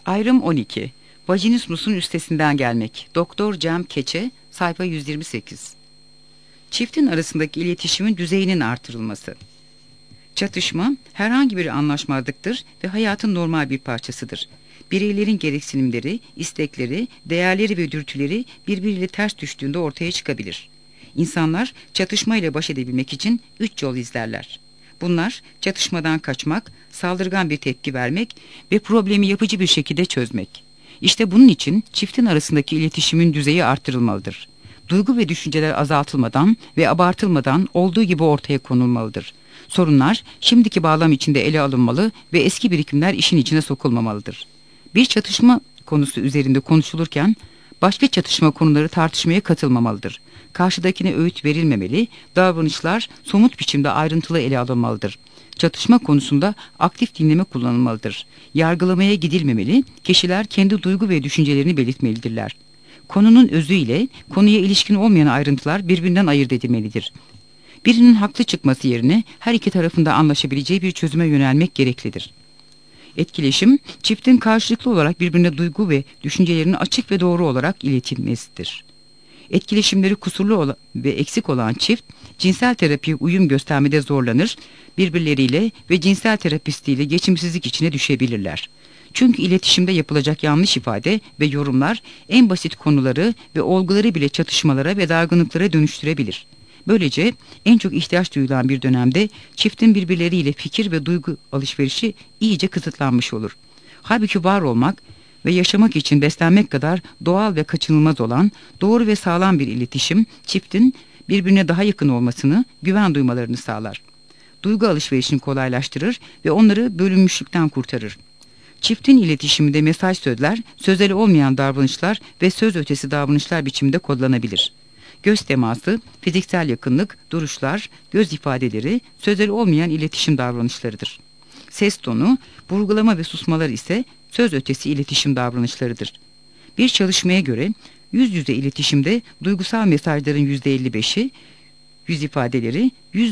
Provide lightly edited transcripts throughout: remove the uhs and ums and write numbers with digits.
Ayrım 12. Vajinismus'un üstesinden gelmek. Doktor Cem Keçe, sayfa 128. Çiftin arasındaki iletişimin düzeyinin artırılması. Çatışma, herhangi bir anlaşmazlıktır ve hayatın normal bir parçasıdır. Bireylerin gereksinimleri, istekleri, değerleri ve dürtüleri birbiriyle ters düştüğünde ortaya çıkabilir. İnsanlar çatışmayla baş edebilmek için 3 yol izlerler. Bunlar çatışmadan kaçmak, saldırgan bir tepki vermek ve problemi yapıcı bir şekilde çözmek. İşte bunun için çiftin arasındaki iletişimin düzeyi artırılmalıdır. Duygu ve düşünceler azaltılmadan ve abartılmadan olduğu gibi ortaya konulmalıdır. Sorunlar şimdiki bağlam içinde ele alınmalı ve eski birikimler işin içine sokulmamalıdır. Bir çatışma konusu üzerinde konuşulurken başka çatışma konuları tartışmaya katılmamalıdır. Karşıdakine öğüt verilmemeli, davranışlar somut biçimde ayrıntılı ele alınmalıdır. Çatışma konusunda aktif dinleme kullanılmalıdır. Yargılamaya gidilmemeli, kişiler kendi duygu ve düşüncelerini belirtmelidirler. Konunun özü ile konuya ilişkin olmayan ayrıntılar birbirinden ayırt edilmelidir. Birinin haklı çıkması yerine her iki tarafında anlaşabileceği bir çözüme yönelmek gereklidir. Etkileşim, çiftin karşılıklı olarak birbirine duygu ve düşüncelerini açık ve doğru olarak iletilmesidir. Etkileşimleri kusurlu ve eksik olan çift, cinsel terapiye uyum göstermede zorlanır, birbirleriyle ve cinsel terapistiyle geçimsizlik içine düşebilirler. Çünkü iletişimde yapılacak yanlış ifade ve yorumlar en basit konuları ve olguları bile çatışmalara ve dargınlıklara dönüştürebilir. Böylece en çok ihtiyaç duyulan bir dönemde çiftin birbirleriyle fikir ve duygu alışverişi iyice kısıtlanmış olur. Halbuki var olmak ve yaşamak için beslenmek kadar doğal ve kaçınılmaz olan doğru ve sağlam bir iletişim çiftin birbirine daha yakın olmasını, güven duymalarını sağlar. Duygu alışverişini kolaylaştırır ve onları bölünmüşlükten kurtarır. Çiftin iletişiminde mesaj sözler, sözel olmayan davranışlar ve söz ötesi davranışlar biçiminde kodlanabilir. Göz teması, fiziksel yakınlık, duruşlar, göz ifadeleri sözel olmayan iletişim davranışlarıdır. Ses tonu, vurgulama ve susmalar ise söz ötesi iletişim davranışlarıdır. Bir çalışmaya göre yüz yüze iletişimde duygusal mesajların %55'i, yüz ifadeleri,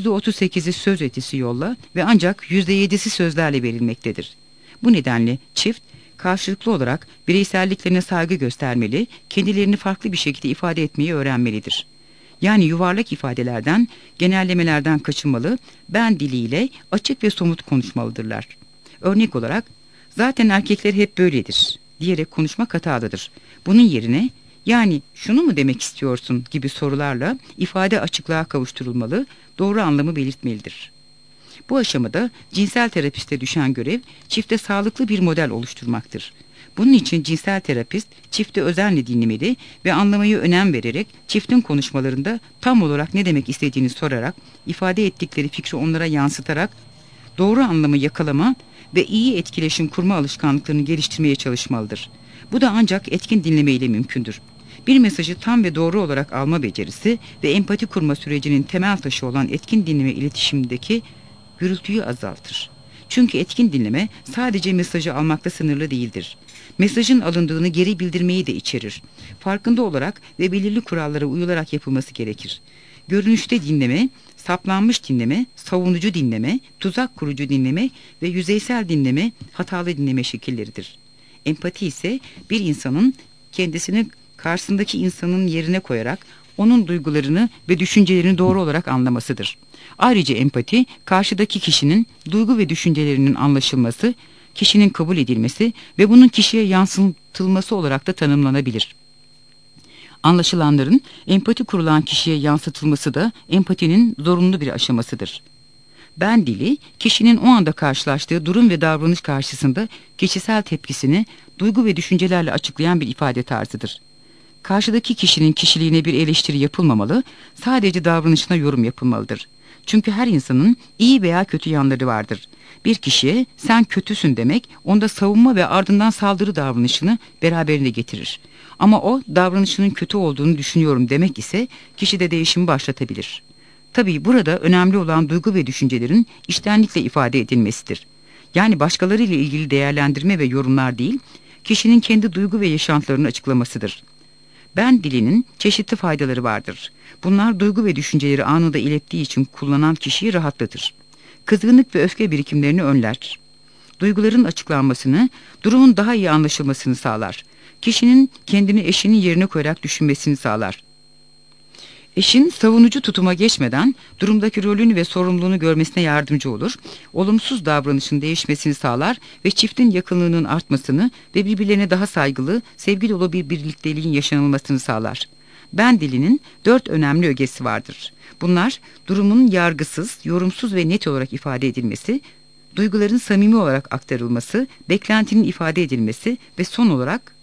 %38'i söz ötesi yolla ve ancak %7'si sözlerle verilmektedir. Bu nedenle çift, karşılıklı olarak bireyselliklerine saygı göstermeli, kendilerini farklı bir şekilde ifade etmeyi öğrenmelidir. Yani yuvarlak ifadelerden, genellemelerden kaçınmalı, ben diliyle açık ve somut konuşmalıdırlar. Örnek olarak, zaten erkekler hep böyledir diyerek konuşmak hatalıdır. Bunun yerine, yani şunu mu demek istiyorsun gibi sorularla ifade açıklığa kavuşturulmalı, doğru anlamı belirtmelidir. Bu aşamada cinsel terapiste düşen görev çifte sağlıklı bir model oluşturmaktır. Bunun için cinsel terapist çifti özenle dinlemeli ve anlamaya önem vererek çiftin konuşmalarında tam olarak ne demek istediğini sorarak, ifade ettikleri fikri onlara yansıtarak doğru anlamı yakalama ve iyi etkileşim kurma alışkanlıklarını geliştirmeye çalışmalıdır. Bu da ancak etkin dinleme ile mümkündür. Bir mesajı tam ve doğru olarak alma becerisi ve empati kurma sürecinin temel taşı olan etkin dinleme iletişimindeki gürültüyü azaltır. Çünkü etkin dinleme sadece mesajı almakla sınırlı değildir. Mesajın alındığını geri bildirmeyi de içerir. Farkında olarak ve belirli kurallara uyularak yapılması gerekir. Görünüşte dinleme, saplanmış dinleme, savunucu dinleme, tuzak kurucu dinleme ve yüzeysel dinleme, hatalı dinleme şekilleridir. Empati ise bir insanın kendisini karşısındaki insanın yerine koyarak onun duygularını ve düşüncelerini doğru olarak anlamasıdır. Ayrıca empati, karşıdaki kişinin duygu ve düşüncelerinin anlaşılması, kişinin kabul edilmesi ve bunun kişiye yansıtılması olarak da tanımlanabilir. Anlaşılanların empati kurulan kişiye yansıtılması da empatinin zorunlu bir aşamasıdır. Ben dili, kişinin o anda karşılaştığı durum ve davranış karşısında kişisel tepkisini duygu ve düşüncelerle açıklayan bir ifade tarzıdır. Karşıdaki kişinin kişiliğine bir eleştiri yapılmamalı, sadece davranışına yorum yapılmalıdır. Çünkü her insanın iyi veya kötü yanları vardır. Bir kişiye sen kötüsün demek, onda savunma ve ardından saldırı davranışını beraberinde getirir. Ama o davranışının kötü olduğunu düşünüyorum demek ise kişide değişimi başlatabilir. Tabii burada önemli olan duygu ve düşüncelerin içtenlikle ifade edilmesidir. Yani başkalarıyla ilgili değerlendirme ve yorumlar değil, kişinin kendi duygu ve yaşantılarını açıklamasıdır. Ben dilinin çeşitli faydaları vardır. Bunlar duygu ve düşünceleri anında ilettiği için kullanan kişiyi rahatlatır. Kızgınlık ve öfke birikimlerini önler. duyguların açıklanmasını, durumun daha iyi anlaşılmasını sağlar. Kişinin kendini eşinin yerine koyarak düşünmesini sağlar. Eşin savunucu tutuma geçmeden durumdaki rolünü ve sorumluluğunu görmesine yardımcı olur, olumsuz davranışın değişmesini sağlar ve çiftin yakınlığının artmasını ve birbirlerine daha saygılı, sevgi dolu bir birlikteliğin yaşanılmasını sağlar. Ben dilinin 4 önemli ögesi vardır. Bunlar durumun yargısız, yorumsuz ve net olarak ifade edilmesi, duyguların samimi olarak aktarılması, beklentinin ifade edilmesi ve son olarak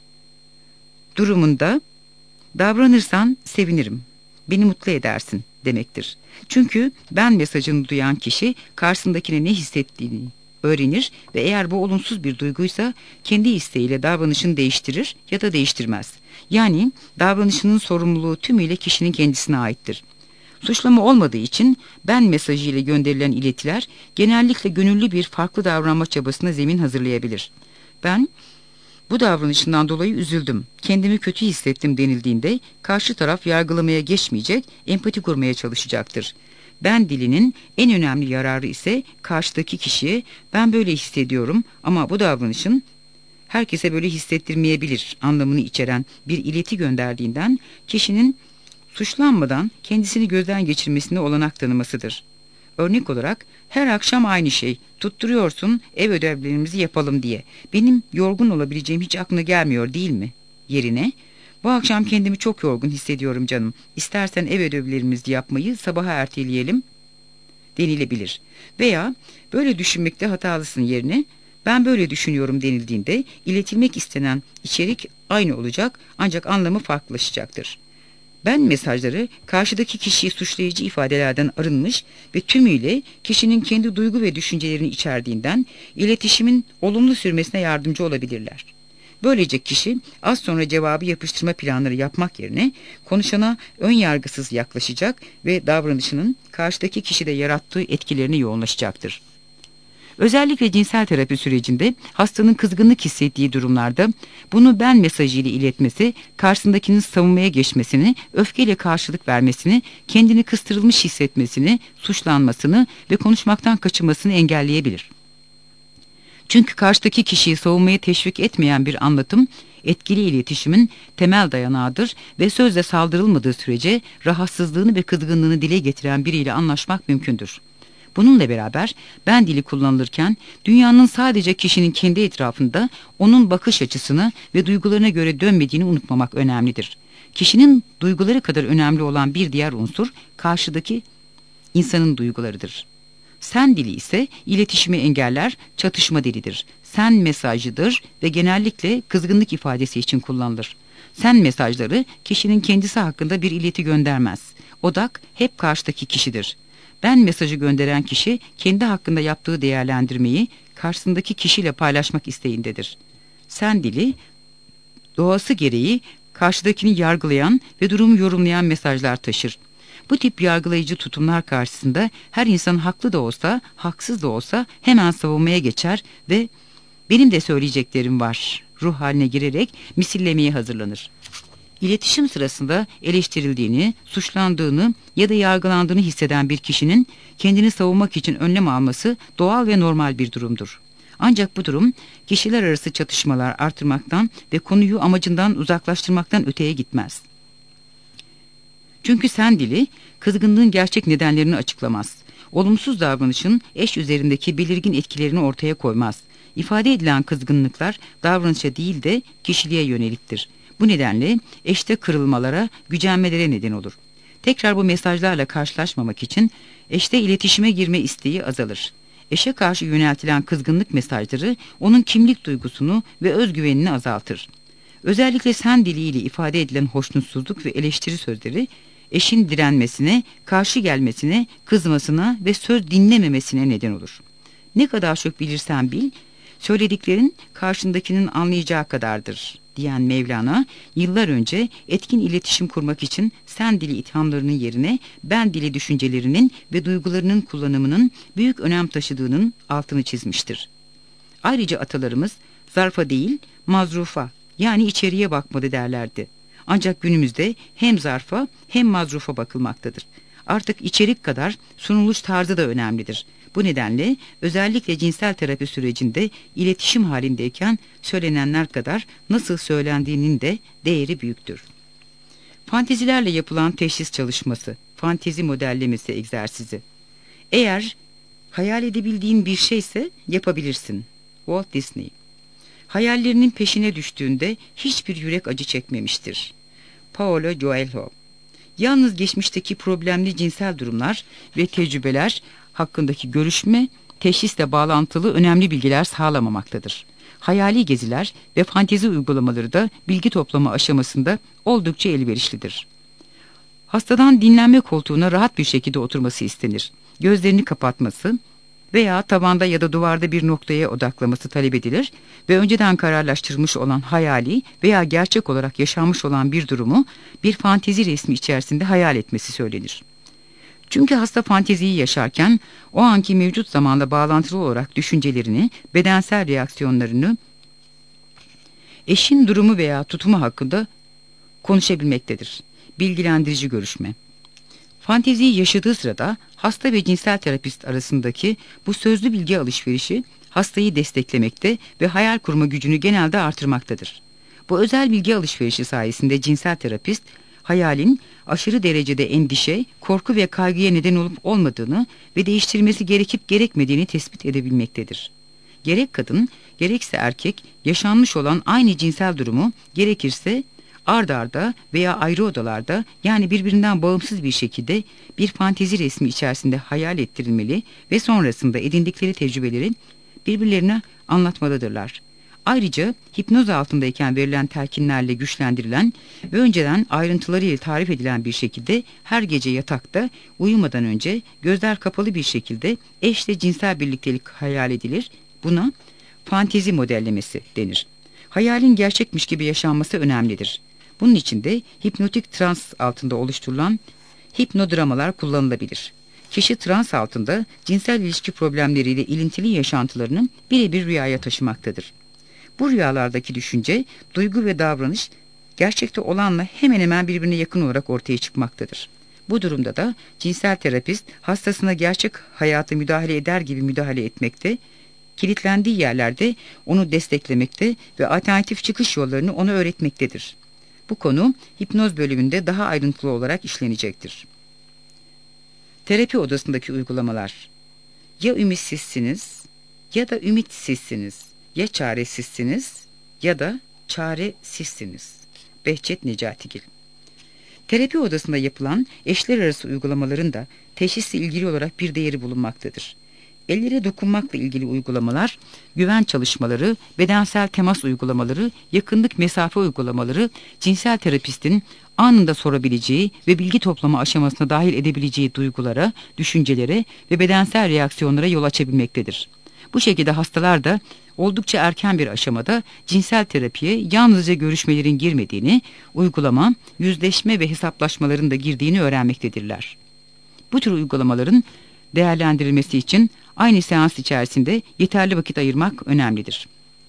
durumunda davranırsan sevinirim, beni mutlu edersin demektir. Çünkü ben mesajını duyan kişi karşısındakine ne hissettiğini öğrenir ve eğer bu olumsuz bir duyguysa kendi isteğiyle davranışını değiştirir ya da değiştirmez. Yani davranışının sorumluluğu tümüyle kişinin kendisine aittir. Suçlama olmadığı için ben mesajı ile gönderilen iletiler genellikle gönüllü bir farklı davranma çabasına zemin hazırlayabilir. Ben bu davranışından dolayı üzüldüm, kendimi kötü hissettim denildiğinde karşı taraf yargılamaya geçmeyecek, empati kurmaya çalışacaktır. Ben dilinin en önemli yararı ise karşıdaki kişiye ben böyle hissediyorum ama bu davranışın herkese böyle hissettirmeyebilir anlamını içeren bir ileti gönderdiğinden kişinin suçlanmadan kendisini gözden geçirmesine olanak tanımasıdır. Örnek olarak her akşam aynı şey, tutturuyorsun ev ödevlerimizi yapalım diye. Benim yorgun olabileceğim hiç aklına gelmiyor değil mi? Yerine bu akşam kendimi çok yorgun hissediyorum canım. İstersen ev ödevlerimizi yapmayı sabaha erteleyelim denilebilir. Veya böyle düşünmekte hatalısın yerine ben böyle düşünüyorum denildiğinde iletilmek istenen içerik aynı olacak ancak anlamı farklılaşacaktır. Ben mesajları karşıdaki kişiyi suçlayıcı ifadelerden arınmış ve tümüyle kişinin kendi duygu ve düşüncelerini içerdiğinden iletişimin olumlu sürmesine yardımcı olabilirler. Böylece kişi az sonra cevabı yapıştırma planları yapmak yerine konuşana ön yargısız yaklaşacak ve davranışının karşıdaki kişide yarattığı etkilerini yoğunlaşacaktır. Özellikle cinsel terapi sürecinde hastanın kızgınlık hissettiği durumlarda bunu ben mesajıyla iletmesi, karşısındakinin savunmaya geçmesini, öfkeyle karşılık vermesini, kendini kıstırılmış hissetmesini, suçlanmasını ve konuşmaktan kaçınmasını engelleyebilir. Çünkü karşıdaki kişiyi savunmaya teşvik etmeyen bir anlatım, etkili iletişimin temel dayanağıdır ve sözle saldırılmadığı sürece rahatsızlığını ve kızgınlığını dile getiren biriyle anlaşmak mümkündür. Bununla beraber ben dili kullanılırken dünyanın sadece kişinin kendi etrafında onun bakış açısını ve duygularına göre dönmediğini unutmamak önemlidir. Kişinin duyguları kadar önemli olan bir diğer unsur karşıdaki insanın duygularıdır. Sen dili ise iletişimi engeller, çatışma dilidir. Sen mesajıdır ve genellikle kızgınlık ifadesi için kullanılır. Sen mesajları kişinin kendisi hakkında bir ileti göndermez. Odak hep karşıdaki kişidir. Ben mesajı gönderen kişi kendi hakkında yaptığı değerlendirmeyi karşısındaki kişiyle paylaşmak isteğindedir. Sen dili doğası gereği karşıdakini yargılayan ve durumu yorumlayan mesajlar taşır. Bu tip yargılayıcı tutumlar karşısında her insan haklı da olsa, haksız da olsa hemen savunmaya geçer ve benim de söyleyeceklerim var ruh haline girerek misillemeye hazırlanır. İletişim sırasında eleştirildiğini, suçlandığını ya da yargılandığını hisseden bir kişinin kendini savunmak için önlem alması doğal ve normal bir durumdur. Ancak bu durum kişiler arası çatışmalar artırmaktan ve konuyu amacından uzaklaştırmaktan öteye gitmez. Çünkü sen dili kızgınlığın gerçek nedenlerini açıklamaz. Olumsuz davranışın eş üzerindeki belirgin etkilerini ortaya koymaz. İfade edilen kızgınlıklar davranışa değil de kişiliğe yöneliktir. Bu nedenle eşte kırılmalara, gücenmelere neden olur. Tekrar bu mesajlarla karşılaşmamak için eşte iletişime girme isteği azalır. Eşe karşı yöneltilen kızgınlık mesajları onun kimlik duygusunu ve özgüvenini azaltır. Özellikle sen diliyle ifade edilen hoşnutsuzluk ve eleştiri sözleri eşin direnmesine, karşı gelmesine, kızmasına ve söz dinlememesine neden olur. Ne kadar çok bilirsen bil, söylediklerin karşındakinin anlayacağı kadardır diyen Mevlana, yıllar önce etkin iletişim kurmak için sen dili ithamlarının yerine ben dili düşüncelerinin ve duygularının kullanımının büyük önem taşıdığının altını çizmiştir. Ayrıca atalarımız zarfa değil mazrufa yani içeriye bakmalı derlerdi. Ancak günümüzde hem zarfa hem mazrufa bakılmaktadır. Artık içerik kadar sunuluş tarzı da önemlidir. Bu nedenle özellikle cinsel terapi sürecinde iletişim halindeyken söylenenler kadar nasıl söylendiğinin de değeri büyüktür. Fantezilerle yapılan teşhis çalışması, fantezi modellemesi egzersizi. Eğer hayal edebildiğin bir şeyse yapabilirsin. Walt Disney. Hayallerinin peşine düştüğünde hiçbir yürek acı çekmemiştir. Paolo Coelho. Yalnız geçmişteki problemli cinsel durumlar ve tecrübeler hakkındaki görüşme, teşhisle bağlantılı önemli bilgiler sağlamamaktadır. Hayali geziler ve fantezi uygulamaları da bilgi toplama aşamasında oldukça elverişlidir. Hastadan dinlenme koltuğuna rahat bir şekilde oturması istenir. Gözlerini kapatması veya tavanda ya da duvarda bir noktaya odaklaması talep edilir ve önceden kararlaştırılmış olan hayali veya gerçek olarak yaşanmış olan bir durumu bir fantezi resmi içerisinde hayal etmesi söylenir. Çünkü hasta fanteziyi yaşarken o anki mevcut zamanla bağlantılı olarak düşüncelerini, bedensel reaksiyonlarını, eşin durumu veya tutumu hakkında konuşabilmektedir. Bilgilendirici görüşme. Fanteziyi yaşadığı sırada hasta ve cinsel terapist arasındaki bu sözlü bilgi alışverişi hastayı desteklemekte ve hayal kurma gücünü genelde artırmaktadır. Bu özel bilgi alışverişi sayesinde cinsel terapist hayalin aşırı derecede endişe, korku ve kaygıya neden olup olmadığını ve değiştirilmesi gerekip gerekmediğini tespit edebilmektedir. Gerek kadın, gerekse erkek yaşanmış olan aynı cinsel durumu gerekirse ard arda veya ayrı odalarda, yani birbirinden bağımsız bir şekilde bir fantezi resmi içerisinde hayal ettirilmeli ve sonrasında edindikleri tecrübeleri birbirlerine anlatmalıdırlar. Ayrıca hipnoz altındayken verilen telkinlerle güçlendirilen ve önceden ayrıntılarıyla tarif edilen bir şekilde her gece yatakta uyumadan önce gözler kapalı bir şekilde eşle cinsel birliktelik hayal edilir. Buna fantezi modellemesi denir. Hayalin gerçekmiş gibi yaşanması önemlidir. Bunun için de hipnotik trans altında oluşturulan hipnodramalar kullanılabilir. Kişi trans altında cinsel ilişki problemleriyle ilintili yaşantılarını birebir rüyaya taşımaktadır. Bu rüyalardaki düşünce, duygu ve davranış gerçekte olanla hemen hemen birbirine yakın olarak ortaya çıkmaktadır. Bu durumda da cinsel terapist hastasına gerçek hayata müdahale eder gibi müdahale etmekte, kilitlendiği yerlerde onu desteklemekte ve alternatif çıkış yollarını ona öğretmektedir. Bu konu hipnoz bölümünde daha ayrıntılı olarak işlenecektir. Terapi odasındaki uygulamalar. Ya ümitsizsiniz ya da ümitsizsiniz. Ya çaresizsiniz ya da çaresizsiniz. Behçet Necatigil. Terapi odasında yapılan eşler arası uygulamaların da teşhisle ilgili olarak bir değeri bulunmaktadır. Ellere dokunmakla ilgili uygulamalar, güven çalışmaları, bedensel temas uygulamaları, yakınlık mesafe uygulamaları, cinsel terapistin anında sorabileceği ve bilgi toplama aşamasına dahil edebileceği duygulara, düşüncelere ve bedensel reaksiyonlara yol açabilmektedir. Bu şekilde hastalar da oldukça erken bir aşamada cinsel terapiye yalnızca görüşmelerin girmediğini, uygulama, yüzleşme ve hesaplaşmaların da girdiğini öğrenmektedirler. Bu tür uygulamaların değerlendirilmesi için aynı seans içerisinde yeterli vakit ayırmak önemlidir.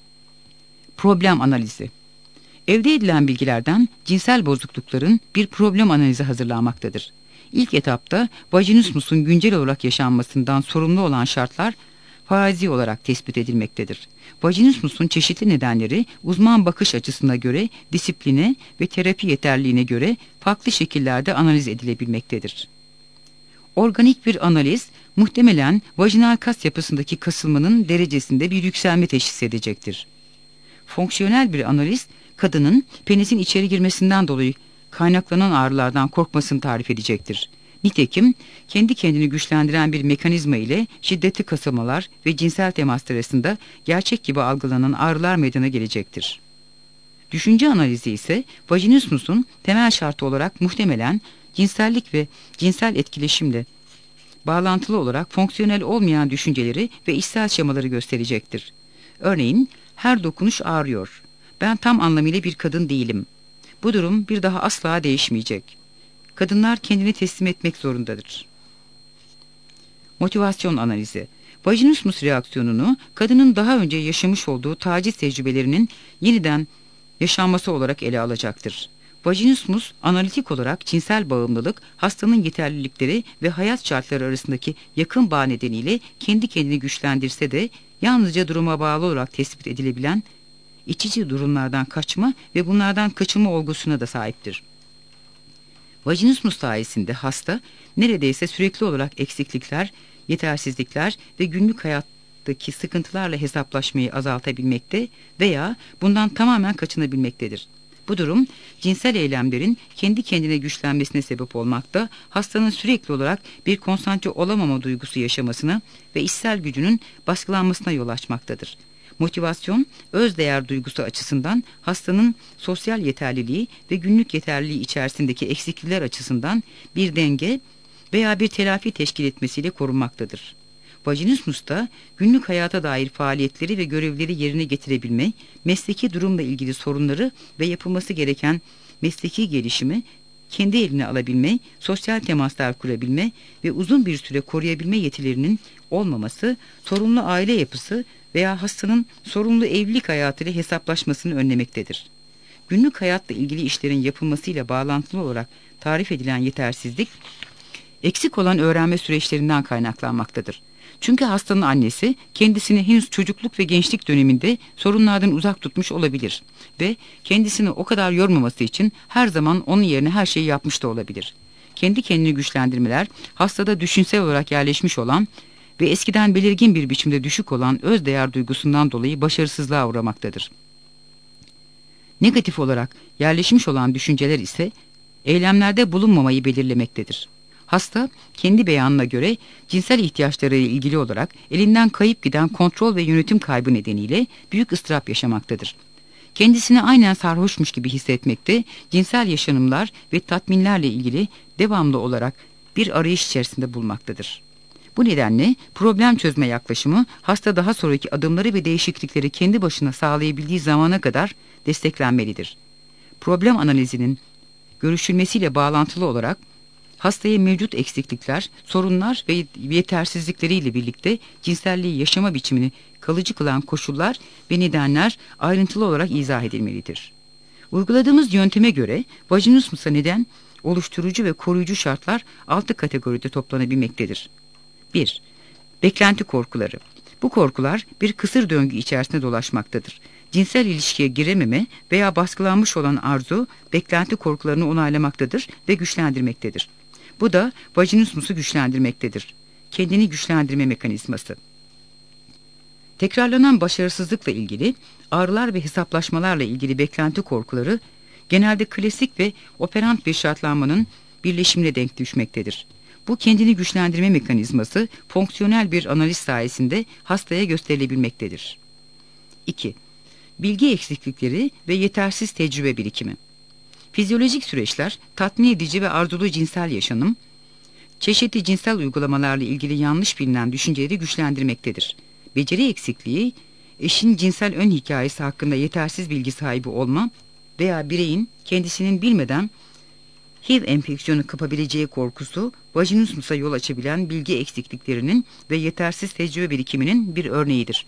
Problem analizi. Elde edilen bilgilerden cinsel bozuklukların bir problem analizi hazırlanmaktadır. İlk etapta vajinismusun güncel olarak yaşanmasından sorumlu olan şartlar farazi olarak tespit edilmektedir. Vajinismusun çeşitli nedenleri uzman bakış açısına göre, disipline ve terapi yeterliliğine göre farklı şekillerde analiz edilebilmektedir. Organik bir analiz muhtemelen vajinal kas yapısındaki kasılmanın derecesinde bir yükselme teşhis edecektir. Fonksiyonel bir analiz kadının penisin içeri girmesinden dolayı kaynaklanan ağrılardan korkmasını tarif edecektir. Nitekim kendi kendini güçlendiren bir mekanizma ile şiddetli kasılmalar ve cinsel temas arasında gerçek gibi algılanan ağrılar meydana gelecektir. Düşünce analizi ise vajinismusun temel şartı olarak muhtemelen cinsellik ve cinsel etkileşimle bağlantılı olarak fonksiyonel olmayan düşünceleri ve içsel şemaları gösterecektir. Örneğin, her dokunuş ağrıyor. Ben tam anlamıyla bir kadın değilim. Bu durum bir daha asla değişmeyecek. Kadınlar kendini teslim etmek zorundadır. Motivasyon analizi. Vajinismus reaksiyonunu kadının daha önce yaşamış olduğu taciz tecrübelerinin yeniden yaşanması olarak ele alacaktır. Vajinismus analitik olarak cinsel bağımlılık, hastanın yeterlilikleri ve hayat şartları arasındaki yakın bağ nedeniyle kendi kendini güçlendirse de yalnızca duruma bağlı olarak tespit edilebilen içici durumlardan kaçma ve bunlardan kaçınma olgusuna da sahiptir. Vajinismus sayesinde hasta neredeyse sürekli olarak eksiklikler, yetersizlikler ve günlük hayattaki sıkıntılarla hesaplaşmayı azaltabilmekte veya bundan tamamen kaçınabilmektedir. Bu durum cinsel eylemlerin kendi kendine güçlenmesine sebep olmakta, hastanın sürekli olarak bir konsantre olamama duygusu yaşamasına ve içsel gücünün baskılanmasına yol açmaktadır. Motivasyon, özdeğer duygusu açısından hastanın sosyal yeterliliği ve günlük yeterliliği içerisindeki eksiklikler açısından bir denge veya bir telafi teşkil etmesiyle korunmaktadır. Vajinismus'ta günlük hayata dair faaliyetleri ve görevleri yerine getirebilme, mesleki durumla ilgili sorunları ve yapılması gereken mesleki gelişimi kendi eline alabilme, sosyal temaslar kurabilme ve uzun bir süre koruyabilme yetilerinin olmaması, sorunlu aile yapısı veya hastanın sorunlu evlilik hayatıyla hesaplaşmasını önlemektedir. Günlük hayatla ilgili işlerin yapılmasıyla bağlantılı olarak tarif edilen yetersizlik, eksik olan öğrenme süreçlerinden kaynaklanmaktadır. Çünkü hastanın annesi kendisini henüz çocukluk ve gençlik döneminde sorunlardan uzak tutmuş olabilir ve kendisini o kadar yormaması için her zaman onun yerine her şeyi yapmış da olabilir. Kendi kendini güçlendirmeler hastada düşünsel olarak yerleşmiş olan ve eskiden belirgin bir biçimde düşük olan özdeğer duygusundan dolayı başarısızlığa uğramaktadır. Negatif olarak yerleşmiş olan düşünceler ise eylemlerde bulunmamayı belirlemektedir. Hasta, kendi beyanına göre cinsel ihtiyaçlarıyla ilgili olarak elinden kayıp giden kontrol ve yönetim kaybı nedeniyle büyük ıstırap yaşamaktadır. Kendisini aynen sarhoşmuş gibi hissetmekte, cinsel yaşanımlar ve tatminlerle ilgili devamlı olarak bir arayış içerisinde bulmaktadır. Bu nedenle problem çözme yaklaşımı hasta daha sonraki adımları ve değişiklikleri kendi başına sağlayabildiği zamana kadar desteklenmelidir. Problem analizinin görüşülmesiyle bağlantılı olarak hastaya mevcut eksiklikler, sorunlar ve yetersizlikleriyle birlikte cinselliği yaşama biçimini kalıcı kılan koşullar ve nedenler ayrıntılı olarak izah edilmelidir. Uyguladığımız yönteme göre vajinismusa neden oluşturucu ve koruyucu şartlar 6 kategoride toplanabilmektedir. 1. Beklenti korkuları. Bu korkular bir kısır döngü içerisinde dolaşmaktadır. Cinsel ilişkiye girememe veya baskılanmış olan arzu, beklenti korkularını onaylamaktadır ve güçlendirmektedir. Bu da vajinismusu güçlendirmektedir. Kendini güçlendirme mekanizması. Tekrarlanan başarısızlıkla ilgili, ağrılar ve hesaplaşmalarla ilgili beklenti korkuları, genelde klasik ve operant bir şartlanmanın birleşimine denk düşmektedir. Bu kendini güçlendirme mekanizması, fonksiyonel bir analiz sayesinde hastaya gösterilebilmektedir. 2. Bilgi eksiklikleri ve yetersiz tecrübe birikimi. Fizyolojik süreçler, tatmin edici ve arzulu cinsel yaşanım, çeşitli cinsel uygulamalarla ilgili yanlış bilinen düşünceleri güçlendirmektedir. Beceri eksikliği, eşin cinsel ön hikayesi hakkında yetersiz bilgi sahibi olma veya bireyin kendisinin bilmeden HIV enfeksiyonu kapabileceği korkusu, vajinismusa yol açabilen bilgi eksikliklerinin ve yetersiz tecrübe birikiminin bir örneğidir.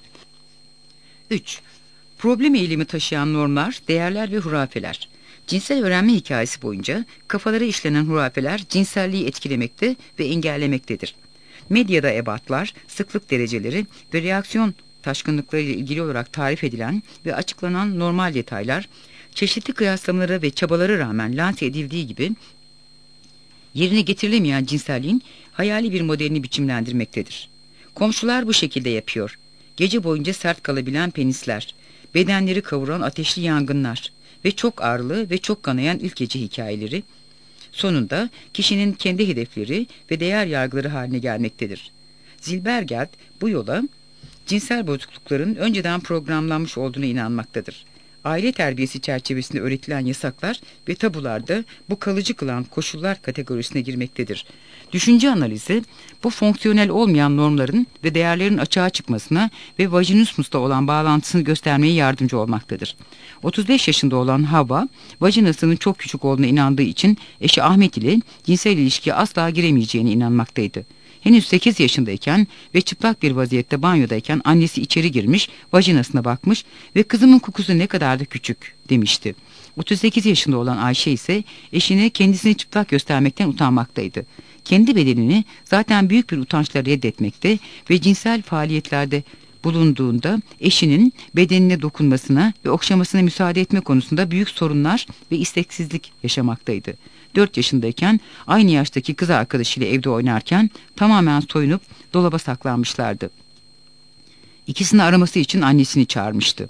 3. Problem eğilimi taşıyan normlar, değerler ve hurafeler. Cinsel öğrenme hikayesi boyunca kafalara işlenen hurafeler cinselliği etkilemekte ve engellemektedir. Medyada ebatlar, sıklık dereceleri ve reaksiyon taşkınlıkları ile ilgili olarak tarif edilen ve açıklanan normal detaylar, çeşitli kıyaslamalara ve çabalara rağmen lanse edildiği gibi yerine getirilemeyen cinselliğin hayali bir modelini biçimlendirmektedir. Komşular bu şekilde yapıyor. Gece boyunca sert kalabilen penisler, bedenleri kavuran ateşli yangınlar ve çok ağrılı ve çok kanayan ilk gece hikayeleri, sonunda kişinin kendi hedefleri ve değer yargıları haline gelmektedir. Zilbergeld bu yola cinsel bozuklukların önceden programlanmış olduğuna inanmaktadır. Aile terbiyesi çerçevesinde öğretilen yasaklar ve tabularda bu kalıcı kılan koşullar kategorisine girmektedir. Düşünce analizi bu fonksiyonel olmayan normların ve değerlerin açığa çıkmasına ve vajinismusla olan bağlantısını göstermeye yardımcı olmaktadır. 35 yaşında olan Havva, vajinasının çok küçük olduğuna inandığı için eşi Ahmet ile cinsel ilişkiye asla giremeyeceğine inanmaktaydı. Henüz 8 yaşındayken ve çıplak bir vaziyette banyodayken annesi içeri girmiş, vajinasına bakmış ve kızımın kokusu ne kadar da küçük demişti. 38 yaşında olan Ayşe ise eşine kendisini çıplak göstermekten utanmaktaydı. Kendi bedenini zaten büyük bir utançla reddetmekte ve cinsel faaliyetlerde bulunduğunda eşinin bedenine dokunmasına ve okşamasına müsaade etme konusunda büyük sorunlar ve isteksizlik yaşamaktaydı. 4 yaşındayken aynı yaştaki kız arkadaşıyla evde oynarken tamamen soyunup dolaba saklanmışlardı. İkisini araması için annesini çağırmıştı.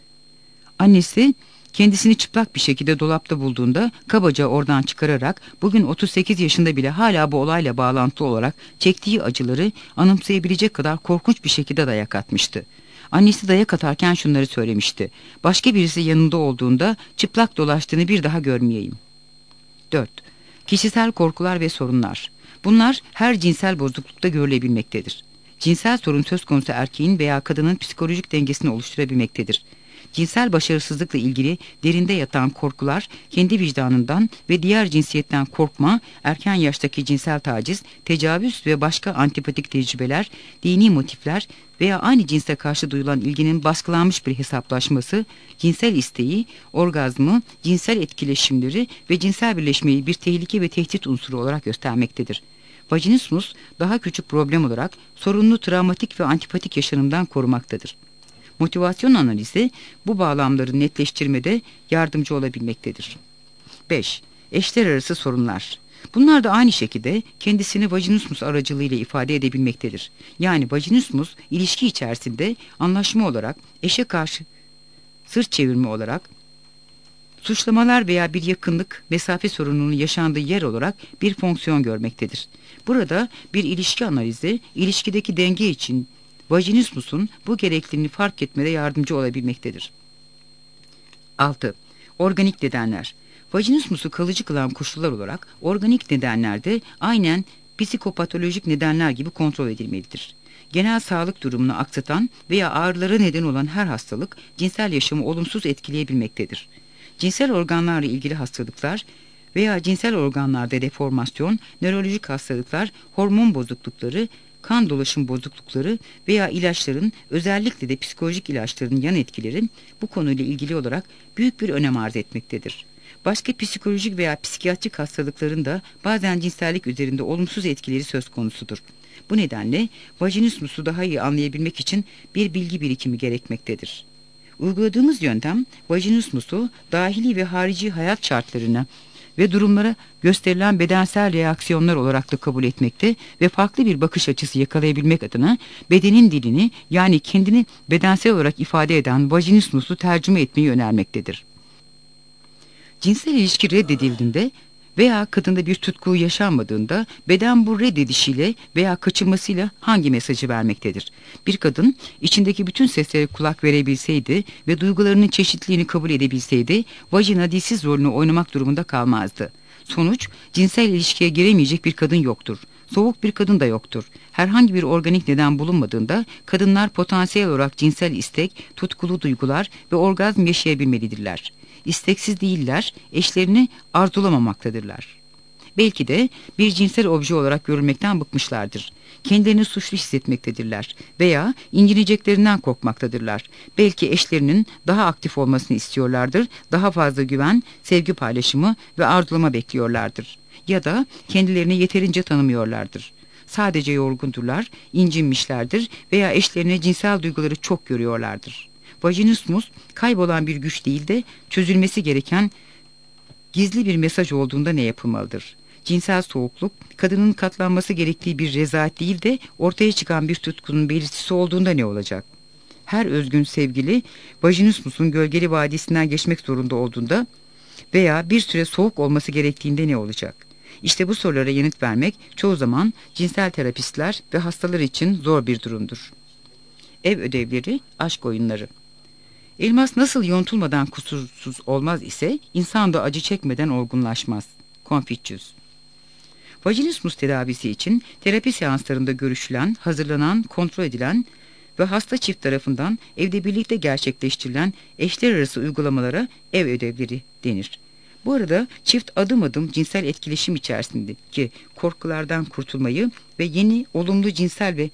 Annesi kendisini çıplak bir şekilde dolapta bulduğunda kabaca oradan çıkararak bugün 38 yaşında bile hala bu olayla bağlantılı olarak çektiği acıları anımsayabilecek kadar korkunç bir şekilde dayak atmıştı. Annesi dayak atarken şunları söylemişti: "Başka birisi yanında olduğunda çıplak dolaştığını bir daha görmeyeyim." 4. Kişisel korkular ve sorunlar. Bunlar her cinsel bozuklukta görülebilmektedir. Cinsel sorun söz konusu erkeğin veya kadının psikolojik dengesini oluşturabilmektedir. Cinsel başarısızlıkla ilgili derinde yatan korkular, kendi vicdanından ve diğer cinsiyetten korkma, erken yaştaki cinsel taciz, tecavüz ve başka antipatik tecrübeler, dini motifler veya aynı cinse karşı duyulan ilginin baskılanmış bir hesaplaşması, cinsel isteği, orgazmı, cinsel etkileşimleri ve cinsel birleşmeyi bir tehlike ve tehdit unsuru olarak göstermektedir. Vajinismus daha küçük problem olarak sorunlu travmatik ve antipatik yaşanımdan korumaktadır. Motivasyon analizi bu bağlamları netleştirmede yardımcı olabilmektedir. 5. Eşler arası sorunlar. Bunlar da aynı şekilde kendisini vajinismus aracılığıyla ifade edebilmektedir. Yani vajinismus ilişki içerisinde anlaşma olarak, eşe karşı sırt çevirme olarak, suçlamalar veya bir yakınlık, mesafe sorununun yaşandığı yer olarak bir fonksiyon görmektedir. Burada bir ilişki analizi, ilişkideki denge için vajinismusun bu gerekliliğini fark etmede yardımcı olabilmektedir. 6. Organik nedenler. Vajinismusu kalıcı kılan koşullar olarak organik nedenlerde aynen psikopatolojik nedenler gibi kontrol edilmelidir. Genel sağlık durumunu aksatan veya ağrılara neden olan her hastalık cinsel yaşamı olumsuz etkileyebilmektedir. Cinsel organlarla ilgili hastalıklar veya cinsel organlarda deformasyon, nörolojik hastalıklar, hormon bozuklukları, kan dolaşım bozuklukları veya ilaçların, özellikle de psikolojik ilaçların yan etkileri bu konuyla ilgili olarak büyük bir önem arz etmektedir. Başka psikolojik veya psikiyatrik hastalıkların da bazen cinsellik üzerinde olumsuz etkileri söz konusudur. Bu nedenle vajinismusu daha iyi anlayabilmek için bir bilgi birikimi gerekmektedir. Uyguladığımız yöntem vajinismusu dahili ve harici hayat şartlarına ve durumlara gösterilen bedensel reaksiyonlar olarak da kabul etmekte ve farklı bir bakış açısı yakalayabilmek adına bedenin dilini, yani kendini bedensel olarak ifade eden vajinismusu tercüme etmeyi önermektedir. Cinsel ilişki reddedildiğinde veya kadında bir tutku yaşanmadığında beden bu reddedişiyle veya kaçınmasıyla hangi mesajı vermektedir? Bir kadın içindeki bütün seslere kulak verebilseydi ve duygularının çeşitliliğini kabul edebilseydi vajina dilsiz rolünü oynamak durumunda kalmazdı. Sonuç, cinsel ilişkiye giremeyecek bir kadın yoktur. Soğuk bir kadın da yoktur. Herhangi bir organik neden bulunmadığında kadınlar potansiyel olarak cinsel istek, tutkulu duygular ve orgazm yaşayabilmelidirler. İsteksiz değiller, eşlerini arzulamaktadırlar. Belki de bir cinsel obje olarak görülmekten bıkmışlardır. Kendilerini suçlu hissetmektedirler veya incineceklerinden korkmaktadırlar. Belki eşlerinin daha aktif olmasını istiyorlardır, daha fazla güven, sevgi paylaşımı ve arzulama bekliyorlardır. Ya da kendilerini yeterince tanımıyorlardır. Sadece yorgundurlar, incinmişlerdir veya eşlerine cinsel duyguları çok görüyorlardır. Vajinismus kaybolan bir güç değil de çözülmesi gereken gizli bir mesaj olduğunda ne yapılmalıdır? Cinsel soğukluk, kadının katlanması gerektiği bir rezalet değil de ortaya çıkan bir tutkunun belirtisi olduğunda ne olacak? Her özgün sevgili, vajinismusun gölgeli vadisinden geçmek zorunda olduğunda veya bir süre soğuk olması gerektiğinde ne olacak? İşte bu sorulara yanıt vermek çoğu zaman cinsel terapistler ve hastalar için zor bir durumdur. Ev ödevleri, aşk oyunları. Elmas nasıl yontulmadan kusursuz olmaz ise insan da acı çekmeden olgunlaşmaz. Confucius. Vajinismus tedavisi için terapi seanslarında görüşülen, hazırlanan, kontrol edilen ve hasta çift tarafından evde birlikte gerçekleştirilen eşler arası uygulamalara ev ödevleri denir. Bu arada çift adım adım cinsel etkileşim içerisindeki korkulardan kurtulmayı ve yeni olumlu cinsel ve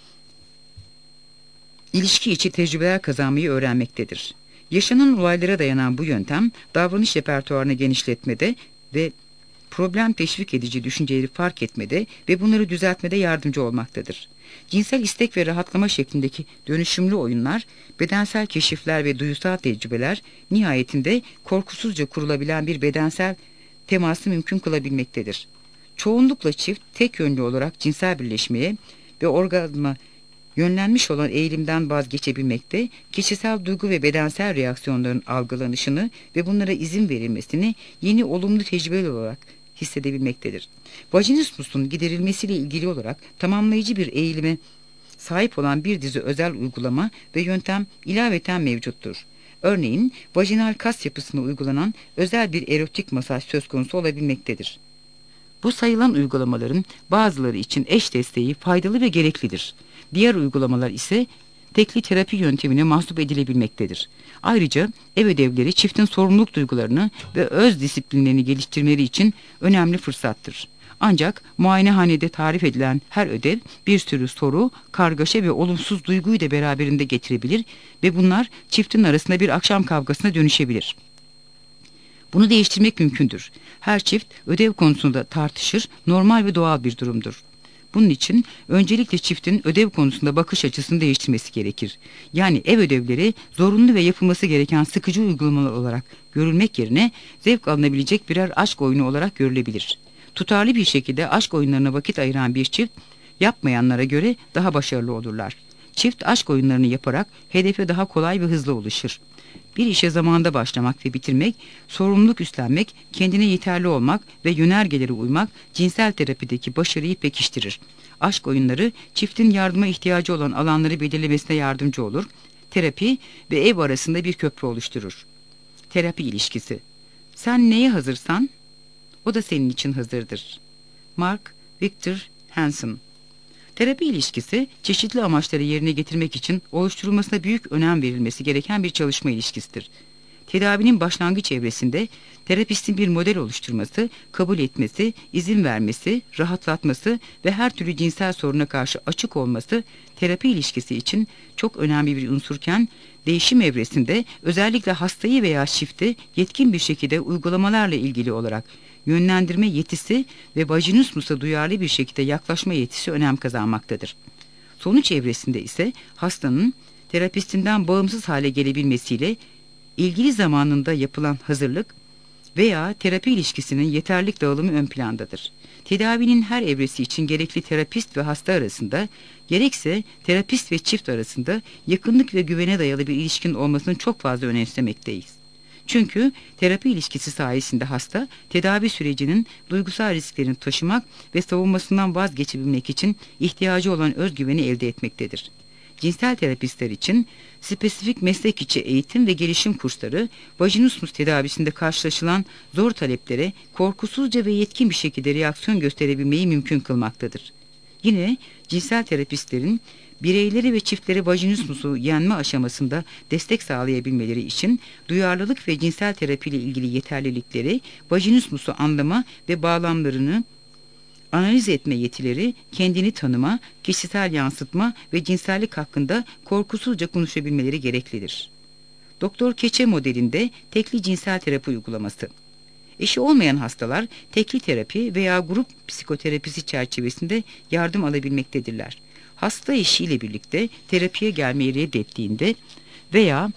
ilişki içi tecrübeler kazanmayı öğrenmektedir. Yaşanan olaylara dayanan bu yöntem davranış repertuarını genişletmede ve problem teşvik edici düşünceleri fark etmede ve bunları düzeltmede yardımcı olmaktadır. Cinsel istek ve rahatlama şeklindeki dönüşümlü oyunlar, bedensel keşifler ve duysal tecrübeler nihayetinde korkusuzca kurulabilen bir bedensel teması mümkün kılabilmektedir. Çoğunlukla çift tek yönlü olarak cinsel birleşmeye ve orgazma yönlenmiş olan eğilimden vazgeçebilmekte, kişisel duygu ve bedensel reaksiyonların algılanışını ve bunlara izin verilmesini yeni olumlu tecrübeler olarak hissedebilmektedir. Vajinismusun giderilmesiyle ilgili olarak tamamlayıcı bir eğilime sahip olan bir dizi özel uygulama ve yöntem ilaveten mevcuttur. Örneğin, vajinal kas yapısına uygulanan özel bir erotik masaj söz konusu olabilmektedir. Bu sayılan uygulamaların bazıları için eş desteği faydalı ve gereklidir. Diğer uygulamalar ise tekli terapi yöntemine mahsup edilebilmektedir. Ayrıca ev ödevleri çiftin sorumluluk duygularını ve öz disiplinlerini geliştirmeleri için önemli fırsattır. Ancak muayenehanede tarif edilen her ödev bir sürü soru, kargaşa ve olumsuz duyguyu da beraberinde getirebilir ve bunlar çiftin arasında bir akşam kavgasına dönüşebilir. Bunu değiştirmek mümkündür. Her çift ödev konusunda tartışır, normal ve doğal bir durumdur. Bunun için öncelikle çiftin ödev konusunda bakış açısını değiştirmesi gerekir. Yani ev ödevleri zorunlu ve yapılması gereken sıkıcı uygulamalar olarak görülmek yerine zevk alınabilecek birer aşk oyunu olarak görülebilir. Tutarlı bir şekilde aşk oyunlarına vakit ayıran bir çift, yapmayanlara göre daha başarılı olurlar. Çift aşk oyunlarını yaparak hedefe daha kolay ve hızlı ulaşır. Bir işe zamanında başlamak ve bitirmek, sorumluluk üstlenmek, kendine yeterli olmak ve yönergelere uymak cinsel terapideki başarıyı pekiştirir. Aşk oyunları çiftin yardıma ihtiyacı olan alanları belirlemesine yardımcı olur. Terapi ve ev arasında bir köprü oluşturur. Terapi ilişkisi. Sen neye hazırsan, o da senin için hazırdır. Mark Victor Hansen. Terapi ilişkisi, çeşitli amaçları yerine getirmek için oluşturulmasına büyük önem verilmesi gereken bir çalışma ilişkisidir. Tedavinin başlangıç evresinde terapistin bir model oluşturması, kabul etmesi, izin vermesi, rahatlatması ve her türlü cinsel soruna karşı açık olması terapi ilişkisi için çok önemli bir unsurken, değişim evresinde özellikle hastayı veya çifti yetkin bir şekilde uygulamalarla ilgili olarak yönlendirme yetisi ve vajinismusa duyarlı bir şekilde yaklaşma yetisi önem kazanmaktadır. Sonuç evresinde ise hastanın terapistinden bağımsız hale gelebilmesiyle ilgili zamanında yapılan hazırlık veya terapi ilişkisinin yeterlilik dağılımı ön plandadır. Tedavinin her evresi için gerekli terapist ve hasta arasında, gerekse terapist ve çift arasında yakınlık ve güvene dayalı bir ilişkin olmasını çok fazla önemsemekteyiz. Çünkü terapi ilişkisi sayesinde hasta, tedavi sürecinin duygusal risklerini taşımak ve savunmasından vazgeçebilmek için ihtiyacı olan özgüveni elde etmektedir. Cinsel terapistler için spesifik meslek içi eğitim ve gelişim kursları, vajinismus tedavisinde karşılaşılan zor taleplere korkusuzca ve yetkin bir şekilde reaksiyon gösterebilmeyi mümkün kılmaktadır. Yine cinsel terapistlerin bireyleri ve çiftleri vajinismusu yenme aşamasında destek sağlayabilmeleri için duyarlılık ve cinsel terapiyle ilgili yeterlilikleri, vajinismusu anlama ve bağlamlarını analiz etme yetileri, kendini tanıma, kişisel yansıtma ve cinsellik hakkında korkusuzca konuşabilmeleri gereklidir. Doktor Keçe modelinde tekli cinsel terapi uygulaması. Eşi olmayan hastalar tekli terapi veya grup psikoterapisi çerçevesinde yardım alabilmektedirler. Hasta eşiyle birlikte terapiye gelmeyi reddettiğinde veya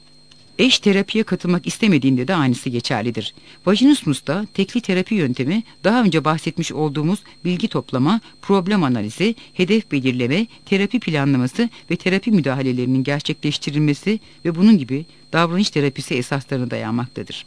eş terapiye katılmak istemediğinde de aynısı geçerlidir. Vajinismus'ta tekli terapi yöntemi daha önce bahsetmiş olduğumuz bilgi toplama, problem analizi, hedef belirleme, terapi planlaması ve terapi müdahalelerinin gerçekleştirilmesi ve bunun gibi davranış terapisi esaslarına dayanmaktadır.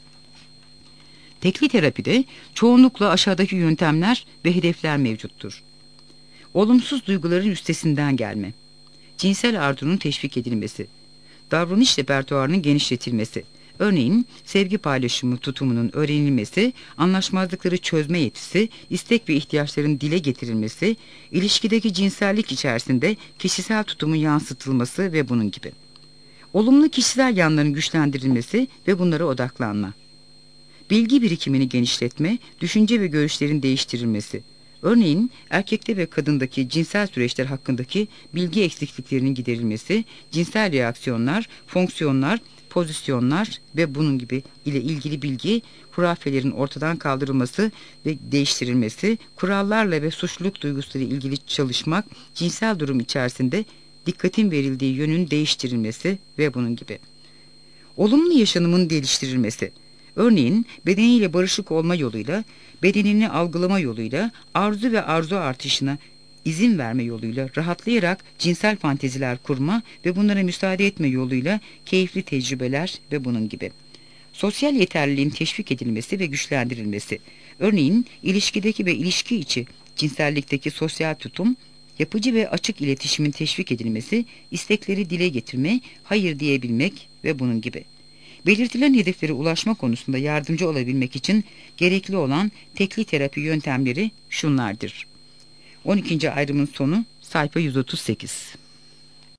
Tekli terapide çoğunlukla aşağıdaki yöntemler ve hedefler mevcuttur. Olumsuz duyguların üstesinden gelme, cinsel arzunun teşvik edilmesi, davranış repertuarının genişletilmesi, örneğin sevgi paylaşımı tutumunun öğrenilmesi, anlaşmazlıkları çözme yetisi, istek ve ihtiyaçların dile getirilmesi, ilişkideki cinsellik içerisinde kişisel tutumun yansıtılması ve bunun gibi. Olumlu kişisel yanların güçlendirilmesi ve bunlara odaklanma. Bilgi birikimini genişletme, düşünce ve görüşlerin değiştirilmesi. Örneğin erkekte ve kadındaki cinsel süreçler hakkındaki bilgi eksikliklerinin giderilmesi, cinsel reaksiyonlar, fonksiyonlar, pozisyonlar ve bunun gibi ile ilgili bilgi, hurafelerin ortadan kaldırılması ve değiştirilmesi, kurallarla ve suçluluk duygusuyla ilgili çalışmak, cinsel durum içerisinde dikkatin verildiği yönün değiştirilmesi ve bunun gibi. Olumlu yaşanımın geliştirilmesi. Örneğin bedeniyle barışık olma yoluyla, bedenini algılama yoluyla, arzu ve arzu artışına izin verme yoluyla, rahatlayarak cinsel fanteziler kurma ve bunlara müsaade etme yoluyla keyifli tecrübeler ve bunun gibi. Sosyal yeterliliğin teşvik edilmesi ve güçlendirilmesi. Örneğin ilişkideki ve ilişki içi cinsellikteki sosyal tutum, yapıcı ve açık iletişimin teşvik edilmesi, istekleri dile getirme, hayır diyebilmek ve bunun gibi. Belirtilen hedeflere ulaşma konusunda yardımcı olabilmek için gerekli olan tekli terapi yöntemleri şunlardır. 12. ayrımın sonu sayfa 138.